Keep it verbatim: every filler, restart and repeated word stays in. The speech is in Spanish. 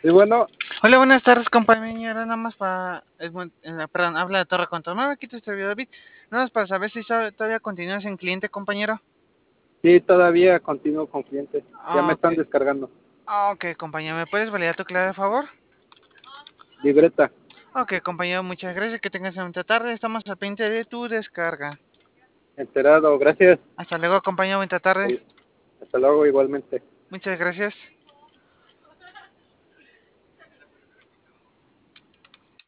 Y bueno, Hola, buenas tardes, compañero. Nada más para. eh, buen- eh, perdón, habla de Torre Control. No, aquí te estoy David. Nada más para saber si so- todavía continúas en cliente, compañero. sí, todavía continúo con clientes. Ya me Ah, ok. están descargando. Ah, ok, compañero. ¿Me puedes validar tu clave, de favor? Libreta, Ok, compañero, muchas gracias. Que tengas una buena tarde. Estamos al pendiente de tu descarga. enterado, gracias. Hasta luego, compañero. Buena tarde. Hasta luego igualmente. Muchas gracias.